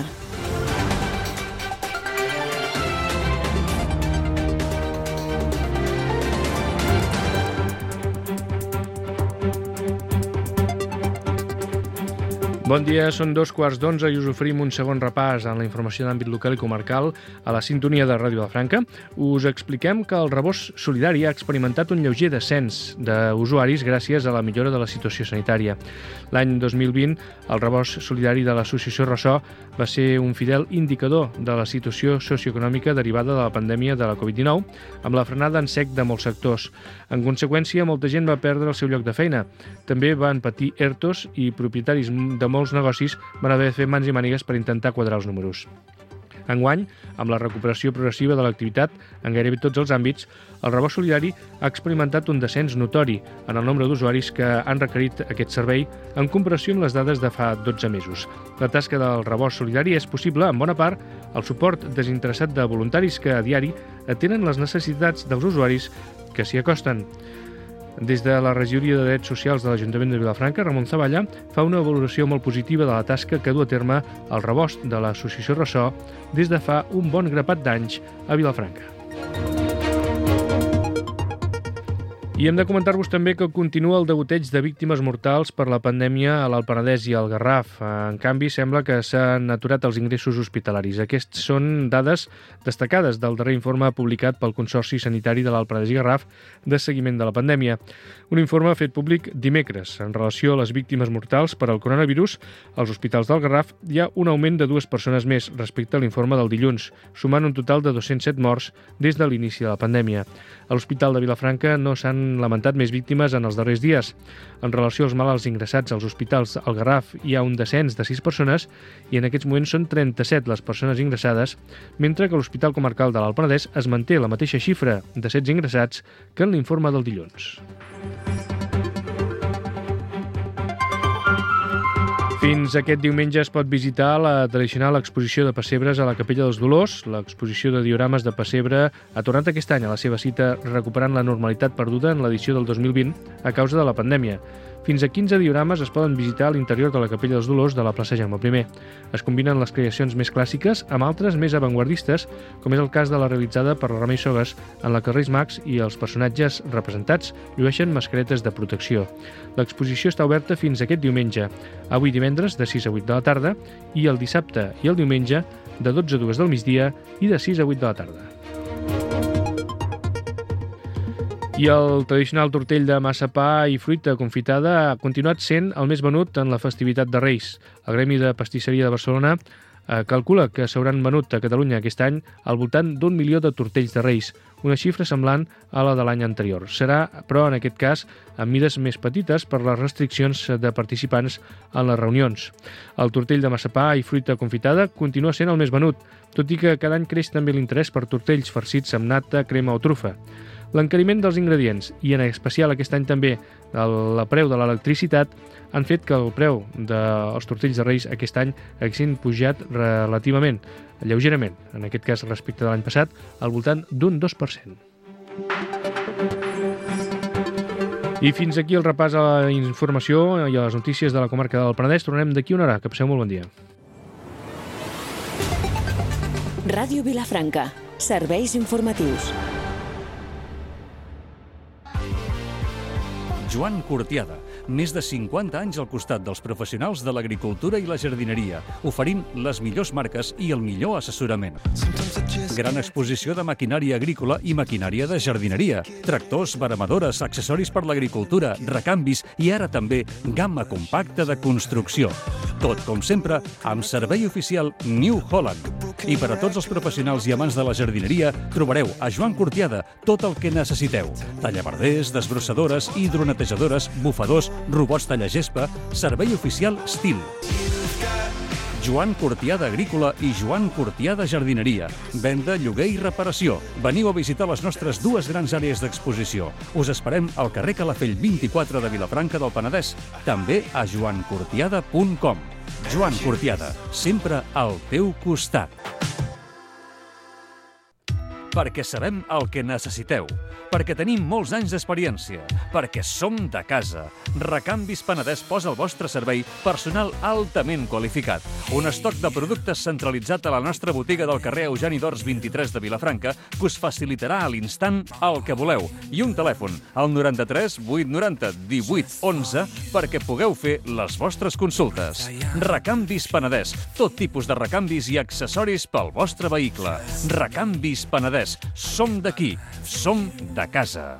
Bon dia, són dos quarts d'onze i us oferim un segon repàs en la informació d'àmbit local i comarcal a la sintonia de Ràdio Vilafranca. Us expliquem que el Rebost Solidari ha experimentat un lleuger descens d'usuaris gràcies a la millora de la situació sanitària. L'any dos mil vint, el Rebost Solidari de l'associació Ressò va ser un fidel indicador de la situació socioeconòmica derivada de la pandèmia de la covid dinou, amb la frenada en sec de molts sectors. En conseqüència, molta gent va perdre el seu lloc de feina. També van patir ERTOs i propietaris de molts negocis van haver de fer mans i mànigues per intentar quadrar els números. Enguany, amb la recuperació progressiva de l'activitat en gairebé tots els àmbits, el Rebost Solidari ha experimentat un descens notori en el nombre d'usuaris que han requerit aquest servei en comparació amb les dades de fa dotze mesos. La tasca del Rebost Solidari és possible, en bona part, el suport desinteressat de voluntaris que a diari atenen les necessitats dels usuaris que s'hi acosten. Des de la Regidoria de Drets Socials de l'Ajuntament de Vilafranca, Ramon Zavalla fa una valoració molt positiva de la tasca que du a terme el Rebost de l'associació Ressò des de fa un bon grapat d'anys a Vilafranca. I hem de comentar-vos també que continua el degoteig de víctimes mortals per la pandèmia a l'Alt Penedès i al Garraf. En canvi, sembla que s'han aturat els ingressos hospitalaris. Aquests són dades destacades del darrer informe publicat pel Consorci Sanitari de l'Alt Penedès i Garraf de seguiment de la pandèmia. Un informe fet públic dimecres. En relació a les víctimes mortals per al coronavirus, als hospitals del Garraf hi ha un augment de dues persones més respecte a l'informe del dilluns, sumant un total de dos-cents set morts des de l'inici de la pandèmia. A l'Hospital de Vilafranca no s'han lamentat més víctimes en els darrers dies. En relació als malalts ingressats als hospitals al Garraf hi ha un descens de sis persones i en aquests moments són trenta-set les persones ingressades, mentre que a l'Hospital Comarcal de l'Alt Penedès es manté la mateixa xifra de setze ingressats que en l'informe del dilluns. Fins aquest diumenge es pot visitar la tradicional exposició de pessebres a la Capella dels Dolors. L'exposició de diorames de pessebre ha tornat aquest any a la seva cita recuperant la normalitat perduda en l'edició del dos mil vint a causa de la pandèmia. Fins a quinze diorames es poden visitar a l'interior de la Capella dels Dolors de la plaça Jaume primer. Es combinen les creacions més clàssiques amb altres més avantguardistes, com és el cas de la realitzada per la Remei Sogas, en la que Reis Mags i els personatges representats llueixen mascaretes de protecció. L'exposició està oberta fins aquest diumenge, avui divendres de sis a vuit de la tarda i el dissabte i el diumenge de dotze a dues del migdia i de sis a vuit de la tarda. I el tradicional tortell de massa pa i fruita confitada ha continuat sent el més venut en la festivitat de Reis. El Gremi de Pastisseria de Barcelona eh, calcula que s'hauran venut a Catalunya aquest any al voltant d'un milió de tortells de Reis, una xifra semblant a la de l'any anterior. Serà, però, en aquest cas, amb mides més petites per les restriccions de participants en les reunions. El tortell de massa pa i fruita confitada continua sent el més venut, tot i que cada any creix també l'interès per tortells farcits amb nata, crema o trufa. L'encariment dels ingredients, i en especial aquest any també el preu de l'electricitat, han fet que el preu dels tortells de Reis aquest any haguessin pujat relativament, lleugerament, en aquest cas respecte de l'any passat, al voltant d'un dos per cent. I fins aquí el repàs a la informació i a les notícies de la comarca del Penedès. Tornem d'aquí una hora. Que passeu molt bon dia. Ràdio Vilafranca. Serveis informatius. Joan Cortiada, més de cinquanta anys al costat dels professionals de l'agricultura i la jardineria, oferint les millors marques i el millor assessorament. Gran exposició de maquinària agrícola i maquinària de jardineria, tractors, veremadores, accessoris per l'agricultura, recanvis i ara també gamma compacta de construcció. Tot, com sempre, amb servei oficial New Holland. I per a tots els professionals i amants de la jardineria trobareu a Joan Cortiada tot el que necessiteu. Tallaverders, desbrossadores, hidronetejadores, bufadors, robots tallagespa, servei oficial Stihl. Joan Cortiada Agrícola i Joan Cortiada Jardineria. Venda, lloguer i reparació. Veniu a visitar les nostres dues grans àrees d'exposició. Us esperem al carrer Calafell vint-i-quatre de Vilafranca del Penedès. També a joan cortiada punt com. Joan Cortiada, sempre al teu costat. Perquè sabem el que necessiteu, perquè tenim molts anys d'experiència, perquè som de casa. Recanvis Penedès posa al vostre servei personal altament qualificat. Un estoc de productes centralitzat a la nostra botiga del carrer Eugeni d'Ors vint-i-tres de Vilafranca que us facilitarà a l'instant el que voleu. I un telèfon, al noranta-tres vuit noranta divuit onze, perquè pugueu fer les vostres consultes. Recanvis Penedès, tot tipus de recanvis i accessoris pel vostre vehicle. Recanvis Penedès. Som d'aquí, som de casa.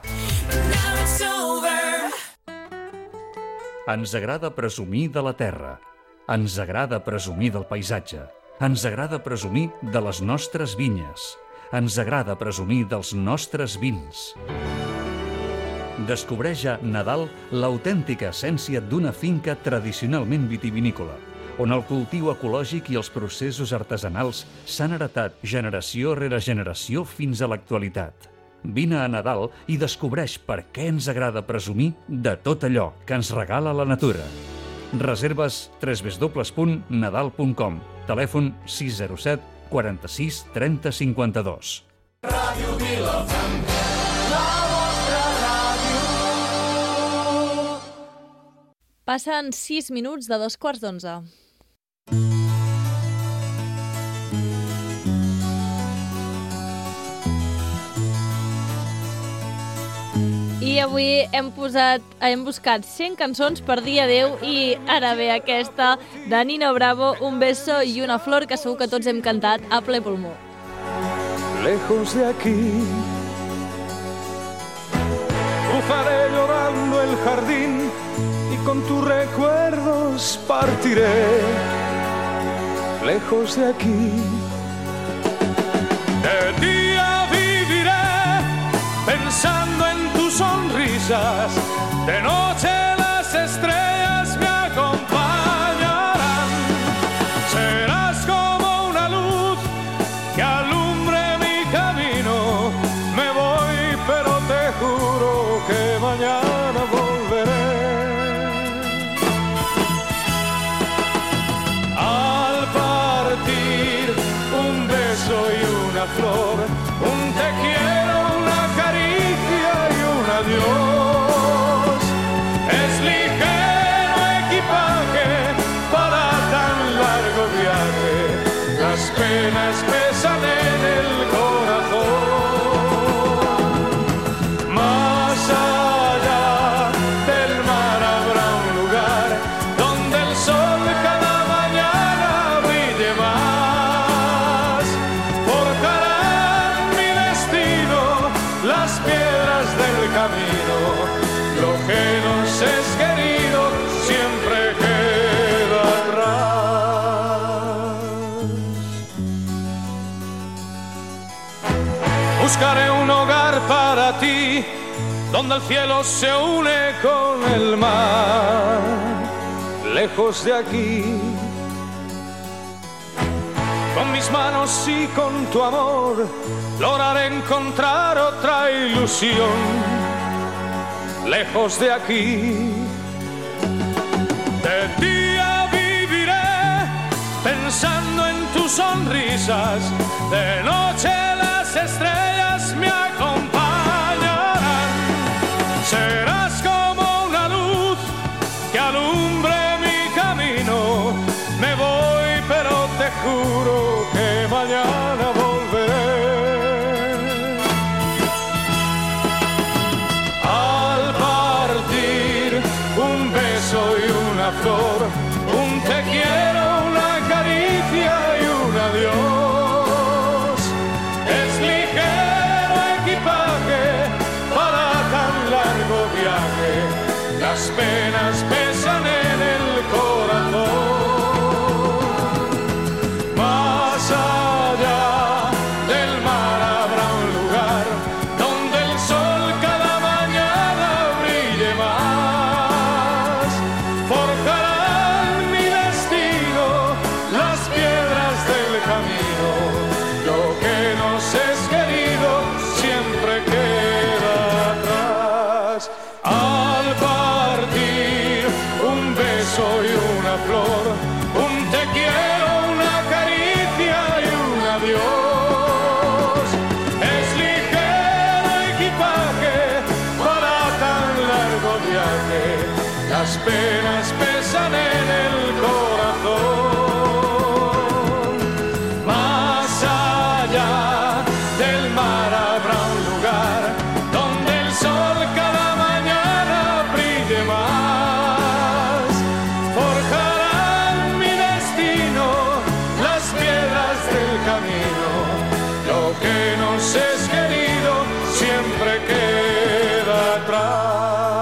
Ens agrada presumir de la terra. Ens agrada presumir del paisatge. Ens agrada presumir de les nostres vinyes. Ens agrada presumir dels nostres vins. Descobreix a Nadal l'autèntica essència d'una finca tradicionalment vitivinícola, on el cultiu ecològic i els processos artesanals s'han heretat generació rere generació fins a l'actualitat. Vine a Nadal i descobreix per què ens agrada presumir de tot allò que ens regala la natura. Reserves w w w punt nadal punt com. Telèfon sis zero set quaranta-sis trenta cinquanta-dos. Ràdio Vilafranca, la vostra ràdio. Passen sis minuts de dos quarts d'onze. I I avui hem posat, hem buscat cent cançons per dir adeu i ara ve aquesta de Nino Bravo, Un beso y una flor, que segur que tots hem cantat a ple pulmó. Lejos de aquí cruzaré llorando el jardín y con tus recuerdos partiré. Lejos de aquí de día viviré pensando en tus sonrisas, de noche las estrellas me acompañarán. Serás como una luz que alumbre mi camino. Me voy, pero te juro que mañana volveré. Al partir un beso y una flor, un te quiero, una caricia y un adiós. Es ligero equipaje para tan largo viaje, las penas pesan en el corazón. Más allá del mar habrá un lugar donde el sol cada mañana brille más. Forjarán mi destino las piedras del camino. Lo que nos es querido siempre queda atrás. Buscaré un hogar para ti, donde el cielo se une con el mar. Lejos de aquí, con mis manos y con tu amor, lograré encontrar otra ilusión. Lejos de aquí, de día viviré pensando en tus sonrisas, de noche las estrellas me acompañarán. Serás como una luz que alumbre mi camino. Me voy, pero te juro que mañana volveré. Al partir un beso y una flor, un te quiero, una caricia y un adiós. Es ligero equipaje para tan largo viaje, las penas pesan en el corazón. Más allá del mar habrá un lugar donde el sol cada mañana brille más. Forjarán mi destino las piedras del camino. Lo que nos es querido siempre queda atrás. Al partir un beso y una flor, un te quiero, una caricia y un adiós. Es ligero equipaje para tan largo viaje, las penas pesan en el corazón. Más allá del mar habrá un lugar donde el sol cada mañana brille más. Forjarán mi destino las piedras del camino. Lo que nos es querido siempre queda atrás.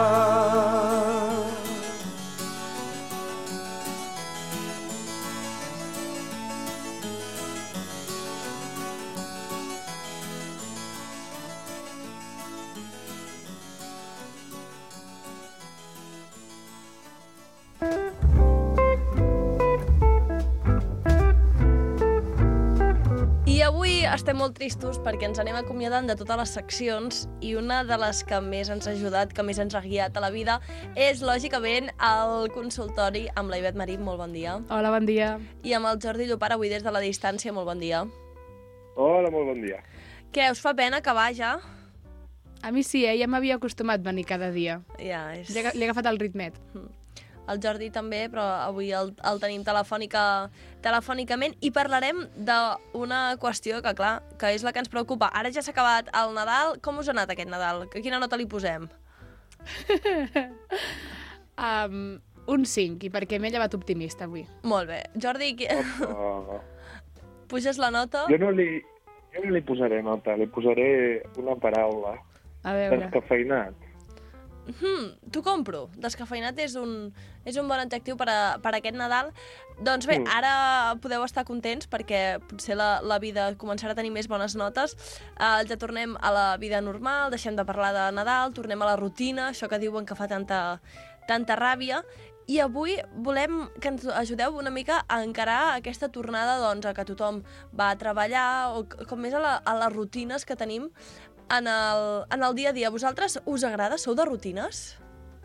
I avui estem molt tristos perquè ens anem acomiadant de totes les seccions i una de les que més ens ha ajudat, que més ens ha guiat a la vida, és, lògicament, el consultori amb la Ivet Marín. Molt bon dia. Hola, bon dia. I amb el Jordi Llopart, avui des de la distància. Molt bon dia. Hola, molt bon dia. Què, us fa pena acabar ja? A mi sí, eh? Ja m'havia acostumat a venir cada dia. Ja, és... Li he agafat el ritmet. El Jordi també, però avui el, el tenim telefònica, telefònicament i parlarem d'una qüestió que, clar, que és la que ens preocupa. Ara ja s'ha acabat el Nadal. Com us ha anat aquest Nadal? Quina nota li posem? um, un cinc, i perquè m'he llevat optimista avui. Molt bé. Jordi, qui... Oh. puges la nota? Jo no li, jo no li posaré nota, li posaré una paraula. A veure. Descafeinat. Hmm, t'ho compro. Descafeinat és un, és un bon adjectiu per, a, per a aquest Nadal. Doncs bé, Mm. ara podeu estar contents perquè potser la, la vida començarà a tenir més bones notes. Uh, ja tornem a la vida normal, deixem de parlar de Nadal, tornem a la rutina, això que diuen que fa tanta, tanta ràbia. I avui volem que ens ajudeu una mica a encarar aquesta tornada, doncs, a que tothom va a treballar, o c- com més a, la, a les rutines que tenim en el, en el dia a dia. Vosaltres us agrada? Sou de rutines?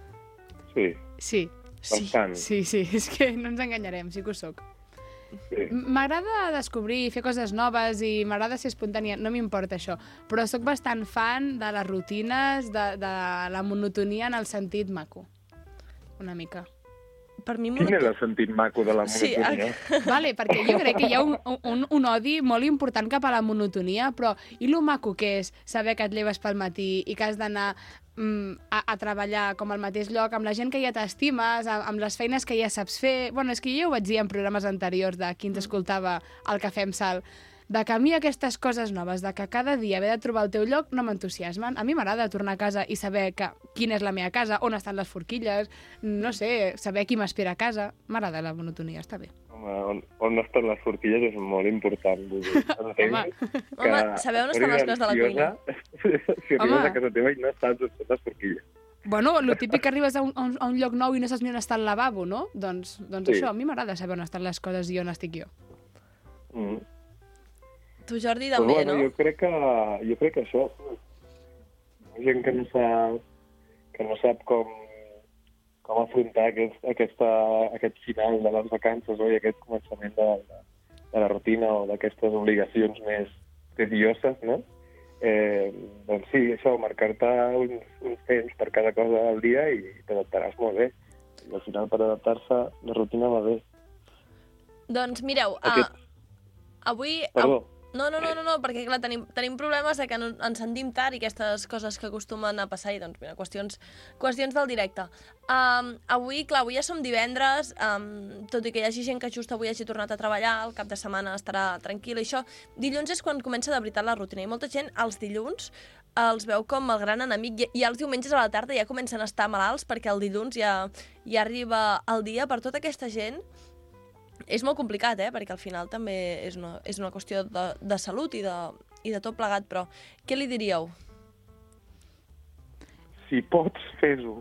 Sí. Sí. Bastant. Sí, sí, és que no ens enganyarem, sí que ho soc. Sí. M- M'agrada descobrir, fer coses noves i m'agrada ser espontània, no m'importa això, però sóc bastant fan de les rutines, de, de la monotonia en el sentit maco. Una mica. Per mi Quin és el sentit maco de la Sí, monotonia? Vale, perquè jo crec que hi ha un, un, un odi molt important cap a la monotonia, però i lo maco que és saber que et lleves pel matí i que has d'anar mm, a, a treballar com al mateix lloc, amb la gent que ja t'estimes, amb, amb les feines que ja saps fer... Bueno, és que jo ho vaig dir en programes anteriors de qui ens escoltava al Cafè amb Sal, de que a mi aquestes coses noves, de que cada dia haver de trobar el teu lloc, no m'entusiasmen. A mi m'agrada tornar a casa i saber que, quina és la meva casa, on estan les forquilles, no sé, saber qui m'espera a casa. M'agrada la monotonia, està bé. Home, on, on estan les forquilles és molt important. Vull dir, entenc Home. que Home, sabeu on estan les coses de la cuina? Si arribes Home. a casa teva i no saps on estan les forquilles. Bueno, lo típic que arribes a un, a un, a un lloc nou i no saps ni on està el lavabo, no? Doncs, doncs Sí. això, a mi m'agrada saber on estan les coses i on estic jo. Mm. Tu, Jordi, Però també, bueno, no? jo crec que, jo crec que això, hi ha gent que no sap, que no sap com, com afrontar aquest, aquesta, aquest final de les vacances, oi? Aquest començament de, de, de la rutina o d'aquestes obligacions més tedioses, no? Eh, doncs sí, això, marcar-te uns, uns temps per cada cosa al dia i t'adaptaràs molt bé. I al final, per adaptar-se, la rutina va bé. Doncs mireu, Aquest- uh, avui... Perdó. No, no, no, no, no, perquè clar, tenim, tenim problemes de que no, ens sentim tard i aquestes coses que acostumen a passar i doncs mira, qüestions, qüestions del directe. Um, avui, clar, avui ja som divendres, um, tot i que hi hagi gent que just avui hagi tornat a treballar, el cap de setmana estarà tranquil i això. Dilluns és quan comença de veritat la rutina i molta gent els dilluns els veu com el gran enemic i, i els diumenges a la tarda ja comencen a estar malalts perquè el dilluns ja, ja arriba el dia. Per tota aquesta gent és molt complicat, eh? Perquè al final també és una, és una qüestió de, de salut i de, i de tot plegat, però què li diríeu? Si pots, fes-ho.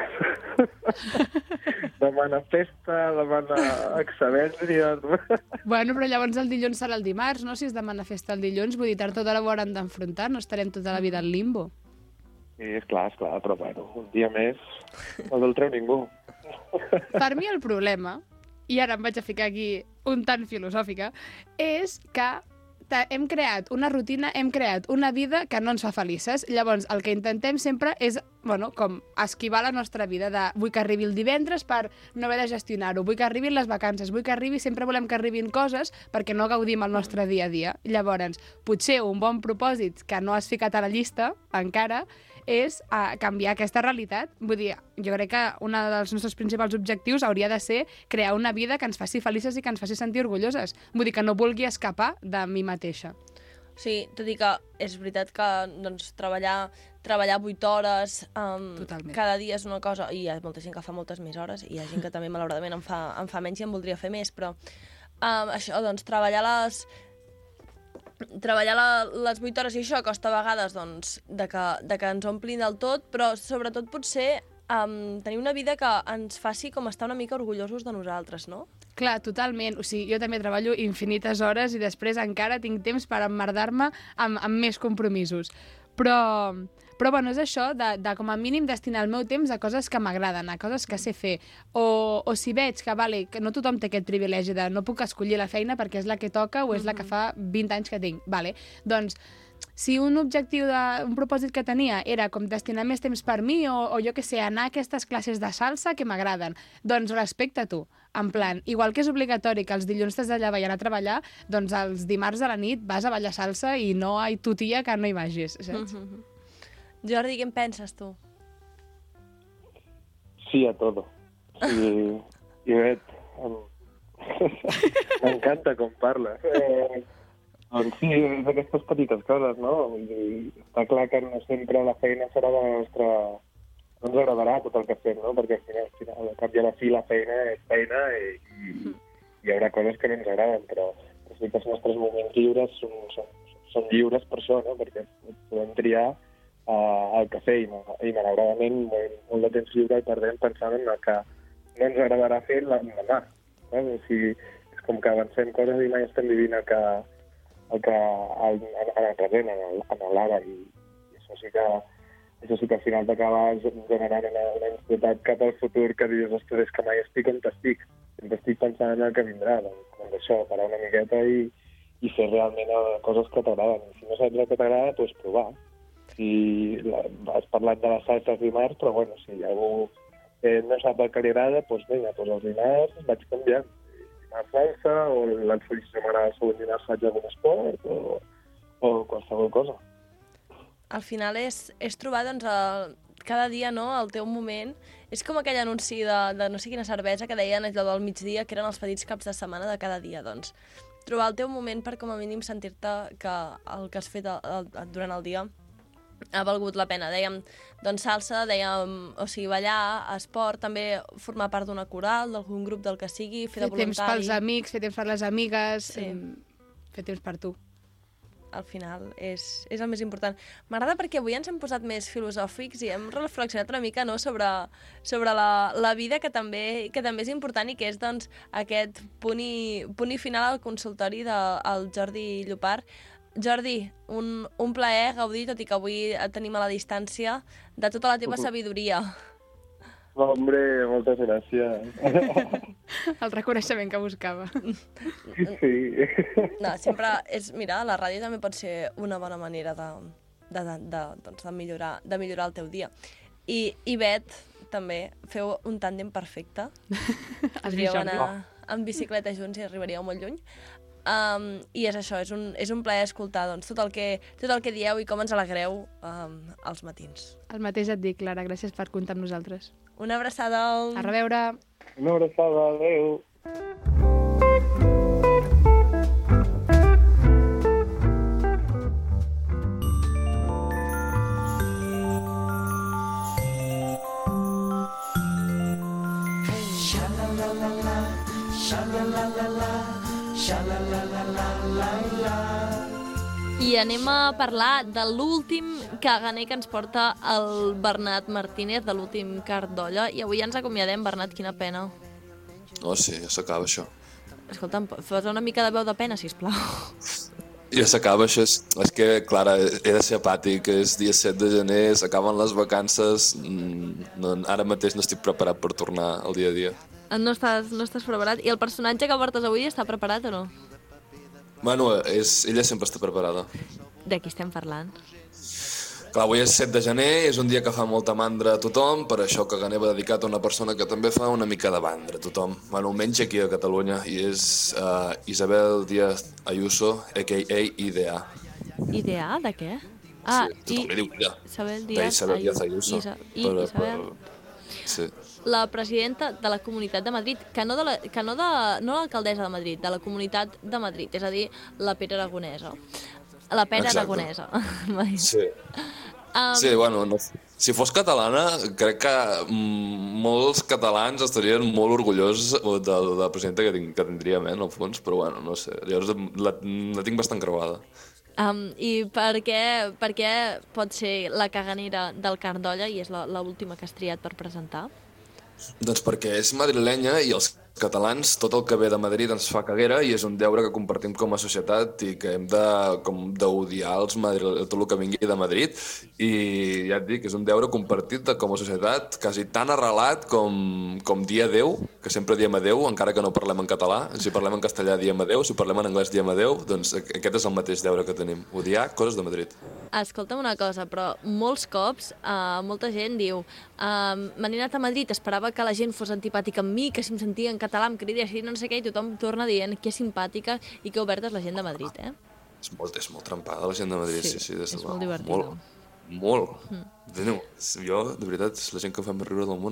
Demana festa, demana excel·lències. Bueno, però llavors el dilluns serà el dimarts, no? Si es demana festa el dilluns, vull dir, tard o d'hora ho hauran d'enfrontar, no estarem tota la vida al limbo. Sí, esclar, esclar, però bueno, un dia més no el treu ningú. Per mi el problema, i ara em vaig a ficar aquí un tant filosòfica, és que te- hem creat una rutina, hem creat una vida que no ens fa felices. Llavors, el que intentem sempre és, bueno, com esquivar la nostra vida de vull que arribi el divendres per no haver de gestionar-ho, vull que arribin les vacances, vull que arribi, sempre volem que arribin coses perquè no gaudim el nostre dia a dia. Llavors, potser un bon propòsit que no has ficat a la llista encara és a canviar aquesta realitat. Vull dir, jo crec que un dels nostres principals objectius hauria de ser crear una vida que ens faci felices i que ens faci sentir orgulloses. Vull dir, que no vulgui escapar de mi mateixa. Sí, tot i que és veritat que doncs, treballar, treballar vuit hores um, cada dia és una cosa, i hi ha molta gent que fa moltes més hores, i hi ha gent que també, malauradament, en fa, en fa menys i en voldria fer més, però um, això, doncs, treballar les... treballar la, les vuit hores i això costa a vegades doncs, de, que, de que ens omplin del tot, però sobretot potser um, tenir una vida que ens faci com estar una mica orgullosos de nosaltres, no? Clar, totalment. O sigui, jo també treballo infinites hores i després encara tinc temps per emmerdar-me amb, amb més compromisos. Però, però bueno, és això, de, de com a mínim destinar el meu temps a coses que m'agraden, a coses que sé fer. O, o si veig que, vale, que no tothom té aquest privilegi de no puc escollir la feina perquè és la que toca o és la que fa vint anys que tinc. Vale. Doncs, si un objectiu, de, un propòsit que tenia era com destinar més temps per mi o, o jo que sé, anar a aquestes classes de salsa que m'agraden, doncs respecta tu. En plan, igual que és obligatori que els dilluns t'has d'allà i anar a treballar, doncs els dimarts a la nit vas a ballar salsa i no hi tu tia que no hi vagis, saps? Mm-hmm. Jordi, què en penses tu? sí a todo. I, i bé, m'encanta com parla. Eh, doncs sí, és d'aquestes petites coses, no? Vull dir, està clar que no sempre la feina serà de la nostra... No ens agradarà tot el que fem, no? Perquè al final, al, final, al cap i a la fi, la feina és feina i, i hi haurà coses que no ens agraden, però sí que els nostres moments lliures són, són, són lliures per això, no? Perquè podem triar uh, el que fer i, i malauradament molt, molt de temps lliure el perdem pensant en el que no ens agradarà fer l'endemà. No? O sigui, és com que avancem coses i mai estem vivint el que, el que el, en el present, en l'ara, i, i això sí que això sí que al final t'acaba generant una, una ansietat cap al futur que dius, ostres, és que mai estic on t'estic. Sempre estic pensant en el que vindrà. Doncs, doncs això, parar una miqueta i, i fer realment coses que t'agraden. Si no saps el que t'agrada, doncs provar. Si la, has parlat de les salses dimarts, però bueno, si algú eh, no sap el que li agrada, doncs vinga, doncs els dimarts vaig canviant. Dimarts salsa, o l'altre setmana el següent dimarts faig algun esport, o, o qualsevol cosa. Al final és, és trobar doncs, el, cada dia no, el teu moment. És com aquell anunci de, de no sé quina cervesa que deien allò del migdia, que eren els petits caps de setmana de cada dia. Doncs, trobar el teu moment per com a mínim sentir-te que el que has fet el, el, durant el dia ha valgut la pena. Dèiem doncs, salsa, dèiem o sigui, ballar, esport, també formar part d'una coral, d'algun grup del que sigui, fer, fer de voluntari. Fer temps pels amics, fer temps per les amigues, sí. Fer temps per tu. Al final és, és el més important. M'agrada perquè avui ens hem posat més filosòfics i hem reflexionat una mica no, sobre, sobre la, la vida, que també, que també és important i que és doncs, aquest punt i, punt i final al consultori del de, Jordi Llopart. Jordi, un, un plaer gaudir, tot i que avui et tenim a la distància, de tota la teva sabidoria. Hombre, moltes gràcies. El reconeixement que buscava. Sí. No, sempre és... Mira, la ràdio també pot ser una bona manera de, de, de, de, doncs de, millorar, de millorar el teu dia. I, i Bet, també, feu un tàndem perfecte. Podríeu anar en bicicleta junts i arribaríeu molt lluny. Um, I és això, és un, és un plaer escoltar doncs, tot, el que, tot el que dieu i com ens alegreu um, als matins. El mateix et dic, Clara, gràcies per comptar amb nosaltres. Una abraçada. A reveure. Una abraçada, adeu. I anem a parlar de l'últim caganer que ens porta el Bernat Martínez, de l'últim quart d'olla. I avui ja ens acomiadem, Bernat, quina pena. Oh, sí, ja s'acaba això. Escolta'm, fes una mica de veu de pena, sisplau. Ja s'acaba això. És, és que, Clara, he de ser apàtic. És dia set de gener, s'acaben les vacances. No, ara mateix no estic preparat per tornar al dia a dia. No estàs, no estàs preparat? I el personatge que portes avui està preparat o no? Bueno, és, ella sempre està preparada. De qui estem parlant? Clar, avui és set de gener, és un dia que fa molta mandra a tothom, per això que Caganer va dedicat a una persona que també fa una mica de mandra a tothom. Bueno, menys aquí a Catalunya, i és uh, Isabel Díaz Ayuso, a k a. I D A. I D A? De què? Ah, sí, tothom li diu Ida. Isabel Díaz, Isabel Díaz Ayuso. Isa, I per, Isabel... Per, sí. La presidenta de la Comunitat de Madrid, que no de la, que no de, no l'alcaldessa de Madrid, de la Comunitat de Madrid, és a dir, la Pere Aragonesa. La Pere Aragonesa. Sí. Um... Sí, bueno, no, si fos catalana, crec que mm, molts catalans estarien molt orgullosos de, de la presidenta que, tinc, que tindríem, eh, en el fons, però bueno, no sé, llavors la, la tinc bastant creuada. Um, I per què, per què pot ser la caganera del quart d'olla i és l'última que has triat per presentar? Doncs perquè és madrilenya i els catalans, tot el que ve de Madrid ens fa caguera i és un deure que compartim com a societat i que hem de, com d'odiar els madri... tot el que vingui de Madrid, i ja et dic, és un deure compartit de, com a societat, quasi tan arrelat com, com dir adeu, que sempre diem adeu, encara que no parlem en català. Si parlem en castellà diem adeu, si parlem en anglès diem adeu, doncs aquest és el mateix deure que tenim, odiar coses de Madrid. Escolta'm una cosa, però molts cops uh, molta gent diu uh, m'he anat a Madrid, esperava que la gent fos antipàtica amb mi, que si em sentia en català em cridés així, no sé què, i tothom torna dient que és simpàtica i que oberta és la gent de Madrid, eh? És molt, és molt trempada la gent de Madrid, sí, sí, sí des de és molt divertida. Molt, molt. Mm. Jo, de veritat, és la gent que fa més riure del món.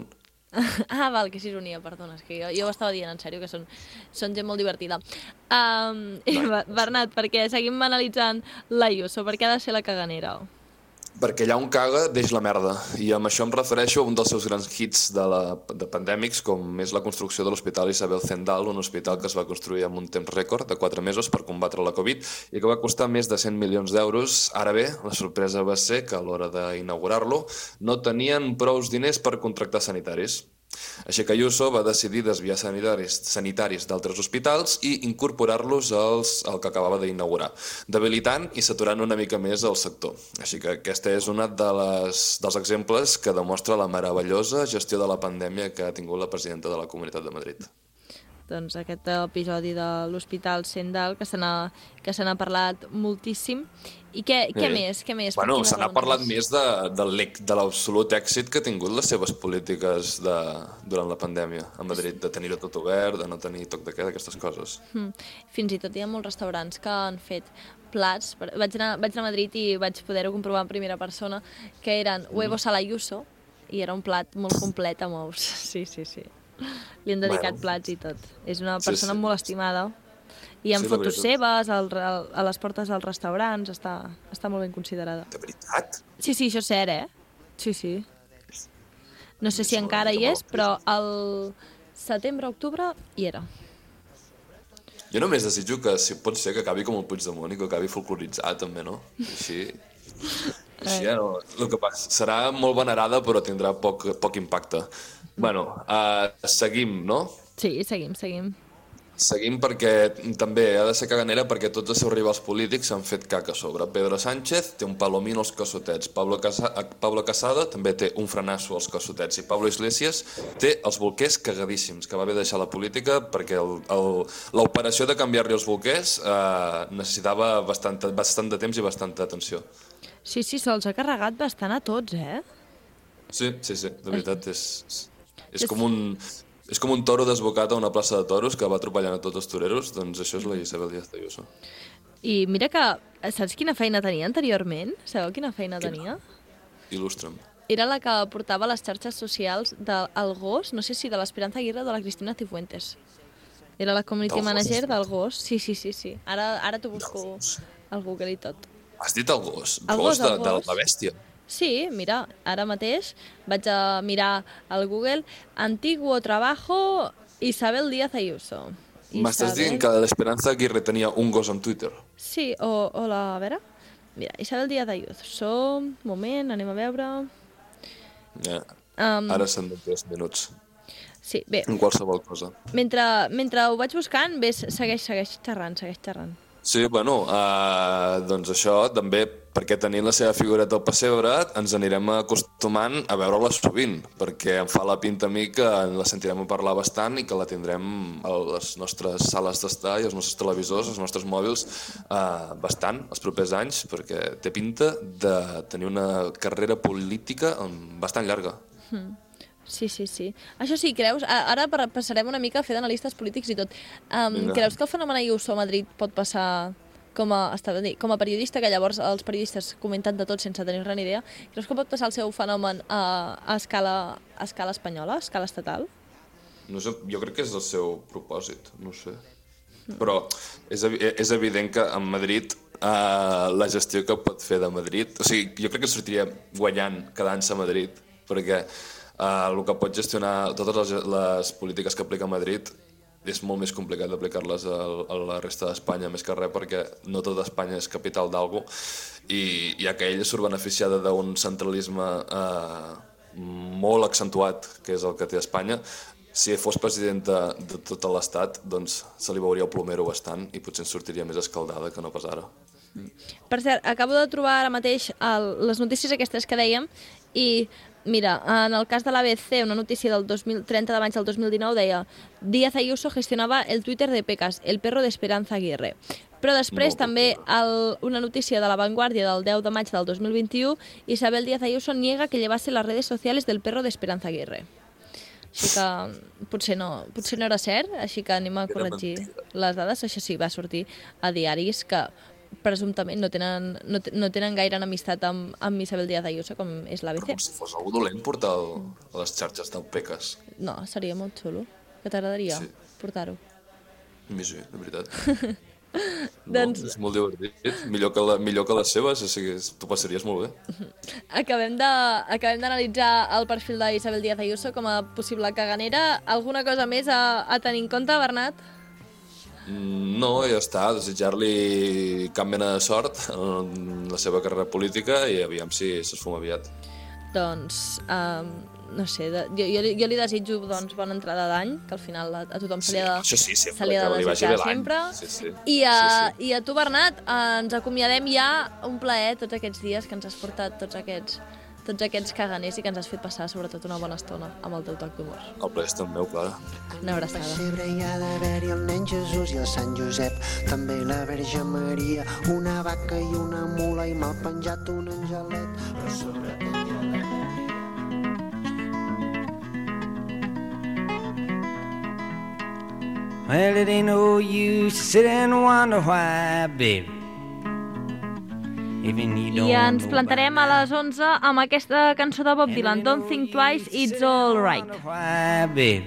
Ah, val, que és ironia, perdona, és que jo, jo ho estava dient en sèrio, que són, són gent molt divertida. Um, Bernat, perquè seguim analitzant l'Ayuso, per què ha de ser la caganera? Perquè allà on caga, deix la merda. I amb això em refereixo a un dels seus grans hits de, la, de pandèmics, com és la construcció de l'Hospital Isabel Zendal, un hospital que es va construir en un temps rècord de quatre mesos per combatre la Covid i que va costar més de cent milions d'euros. Ara bé, la sorpresa va ser que a l'hora d'inaugurar-lo no tenien prous diners per contractar sanitaris. Així que Ayuso va decidir desviar sanitaris, sanitaris d'altres hospitals i incorporar-los als, al que acabava d'inaugurar, debilitant i saturant una mica més el sector. Així que aquesta és una de les, dels exemples que demostra la meravellosa gestió de la pandèmia que ha tingut la presidenta de la Comunitat de Madrid. Doncs aquest episodi de l'Hospital Zendal, que se n'ha que se n'ha parlat moltíssim. I què, què Eh. més? Què més? Bueno, Per quines se n'ha raons? parlat més de, de, l'ec- de l'absolut èxit que ha tingut les seves polítiques de, durant la pandèmia a Madrid, de tenir-ho tot obert, de no tenir toc de queda, aquestes coses. Mm. Fins i tot hi ha molts restaurants que han fet plats. Per- Vaig anar, vaig anar a Madrid i vaig poder-ho comprovar en primera persona, que eren huevos a la Ayuso, i era un plat molt complet amb ous. Sí, sí, sí. Li han dedicat Bueno. plats i tot. És una Sí, persona sí. molt estimada. I amb Sí, la fotos veritat. seves al, al, a les portes dels restaurants. Està, està molt ben considerada. De veritat? Sí, sí, això és cert, eh? Sí, sí. No sé si encara hi és, però al setembre-octubre hi era. Jo només desitjo que, si pot ser, que acabi com el Puigdemont i que acabi folcloritzat, també, no? Així... Així, ja no... El que passa, serà molt venerada, però tindrà poc, poc impacte. Bueno, uh, seguim, no? Sí, seguim, seguim. Seguim perquè també ha de ser caganera perquè tots els seus rivals polítics s'han fet caca a sobre. Pedro Sánchez té un palomino als cassotets, Pablo, Casa Pablo Casado també té un frenasso als cassotets i Pablo Iglesias té els bolquers cagadíssims, que va haver de deixar la política perquè l'operació de canviar-li els bolquers eh, necessitava bastant, bastant de temps i bastanta atenció. Sí, sí, se'ls ha carregat bastant a tots, eh? Sí, sí, sí, de veritat és, és com un... És com un toro desbocat a una plaça de toros que va atropellant a tots els toreros, doncs això és la Isabel Díaz Ayuso. I mira que... Saps quina feina tenia anteriorment? Sabeu quina feina tenia? Il·lustra'm. Era la que portava les xarxes socials del Gos, no sé si de l'Esperanza Aguirre o de la Cristina Cifuentes. Era la community Del Gos? manager del Gos. Sí, sí, sí, sí. Ara, ara t'ho busco al Google i tot. Has dit el gos? El gos, gos, de, el de gos. la bèstia. Sí, mira, ara mateix vaig a mirar al Google Antiguo Trabajo Isabel Díaz Ayuso. M'estàs dient que l'Esperanza Aguirre tenia un gos en Twitter? Sí, o, o la... A veure... Mira, Isabel Díaz Ayuso... Moment, anem a veure... Ja. Um, Ara s'han de tres minuts. Sí, bé. En qualsevol cosa. Mentre, mentre ho vaig buscant, ves, segueix, segueix xerrant, segueix xerrant. Sí, bueno, uh, doncs això també, perquè tenint la seva figureta al pessebre, ens anirem acostumant a veure-la sovint, perquè em fa la pinta a mi que la sentirem a parlar bastant i que la tindrem a les nostres sales d'estar i als nostres televisors, als nostres mòbils, uh, bastant els propers anys, perquè té pinta de tenir una carrera política bastant llarga. Hmm. Sí, sí, sí. Això sí, creus... Ara passarem una mica a fer d'analistes polítics i tot. Um, creus que el fenomen Ayuso a Madrid pot passar com a, estava a dir, com a periodista, que llavors els periodistes comenten de tot sense tenir-ne ni idea, creus que pot passar el seu fenomen a, a, escala, a escala espanyola, a escala estatal? No sé, jo crec que és el seu propòsit, no sé. Però és, és evident que en Madrid uh, la gestió que pot fer de Madrid... O sigui, jo crec que sortiria guanyant quedant-se a Madrid, perquè uh, el que pot gestionar totes les, les polítiques que aplica Madrid és molt més complicat d'aplicar-les a, a la resta d'Espanya, més que res perquè no tota Espanya és capital d'algú i ja que ella surt beneficiada d'un centralisme uh, molt accentuat, que és el que té Espanya, si fos presidenta de tot l'Estat, doncs se li veuria el plomero bastant i potser ens sortiria més escaldada que no pas ara. Per cert, acabo de trobar ara mateix el, les notícies aquestes que dèiem i, mira, en el cas de l'A B C, una notícia del dos mil, trenta de maig del dos mil dinou deia Díaz Ayuso gestionava el Twitter de Pecas, el perro de Esperanza Aguirre. Però després Molt també el, una notícia de La Vanguardia del deu de maig del dos mil vint-i-u, Isabel Díaz Ayuso niega que llevase las redes sociales del perro de Esperanza Aguirre. Així que potser no, potser no era cert, així que anem a corregir les dades. Això sí, va sortir a diaris que presumptament no tenen, no, no tenen gaire enemistat amb, amb Isabel Díaz Ayuso, com és l'A B C. Com si fos algú dolent portar el, a les xarxes del Peques. No, seria molt xulo. Que t'agradaria sí. portar-ho? A mi sí, de veritat. No, doncs... És molt divertit. Millor que, la, millor que les seves, o sigui, tu passaries molt bé. Acabem de, acabem d'analitzar el perfil d'Isabel Díaz Ayuso com a possible caganera. Alguna cosa més a, a tenir en compte, Bernat? No, ja està. Desitjar-li cap mena de sort en la seva carrera política i aviam si s'esfuma aviat. Doncs, um, no sé, de, jo, jo, jo li desitjo doncs, bona entrada d'any, que al final a, a tothom se li ha de, sí, sí, sempre, se li ha de desitjar sempre. Sí, sí. I, a, sí, sí. I a tu, Bernat, ens acomiadem ja un plaer tots aquests dies que ens has portat tots aquests, tots aquests caganers i que ens has fet passar sobretot una bona estona amb el teu toc d'humor. El plaer és tot meu, Clara. Una abraçada. Pessebre hi ha d'haver-hi el nen Jesús i el Sant Josep, també la Verge Maria, una vaca i una mula i mal penjat un angelet, però sobretot hi ha d'haver-hi. Well, it ain't no use to sit and wonder why, baby. I ens plantarem a les onze amb aquesta cançó de Bob Dylan, Don't Think Twice, It's All Right. Why, baby,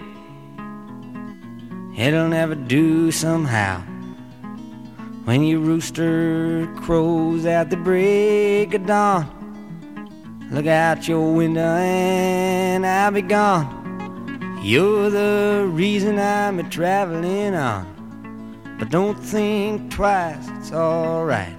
it'll never do somehow. When your rooster crows at the break of dawn, look out your window and I'll be gone. You're the reason I'm a-traveling on, but don't think twice, it's all right.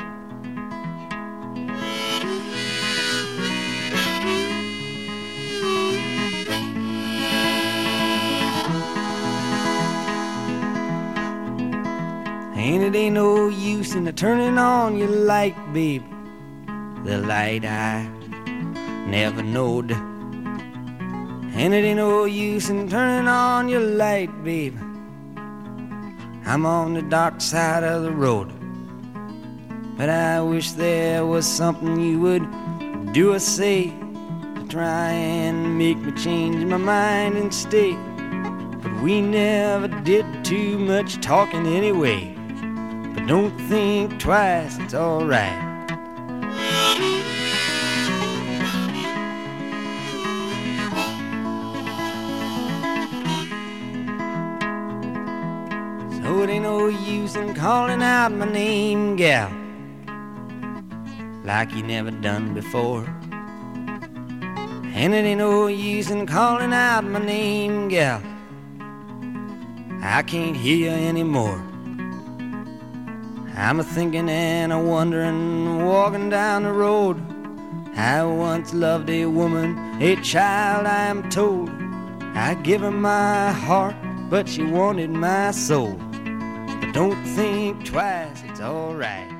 And it ain't no use in turning on your light, babe, the light I never knowed. And it ain't no use in turning on your light, babe, I'm on the dark side of the road. But I wish there was something you would do or say to try and make me change my mind and stay. But we never did too much talking anyway. But don't think twice, it's all right. So it ain't no use in calling out my name, gal, like you never done before. And it ain't no use in calling out my name, gal, I can't hear you anymore. I'm a-thinking and a-wondering, walking down the road. I once loved a woman, a child I am told. I give her my heart, but she wanted my soul. But don't think twice, it's all right.